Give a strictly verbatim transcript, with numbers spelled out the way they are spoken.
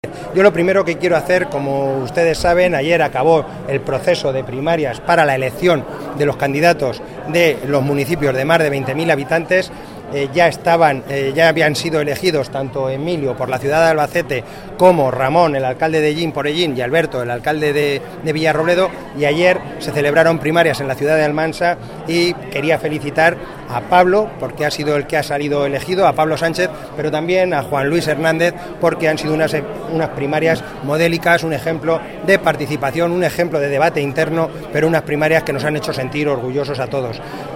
Yo lo primero que quiero hacer, como ustedes saben, ayer acabó el proceso de primarias para la elección de los candidatos de los municipios de más de veinte mil habitantes. Eh, ya estaban, eh, ya habían sido elegidos tanto Emilio por la ciudad de Albacete como Ramón, el alcalde de Ellín por Ellín, y Alberto, el alcalde de, de Villarrobledo, y ayer se celebraron primarias en la ciudad de Almansa y quería felicitar a Pablo porque ha sido el que ha salido elegido, a Pablo Sánchez, pero también a Juan Luis Hernández porque han sido unas, unas primarias modélicas, un ejemplo de participación, un ejemplo de debate interno, pero unas primarias que nos han hecho sentir orgullosos a todos.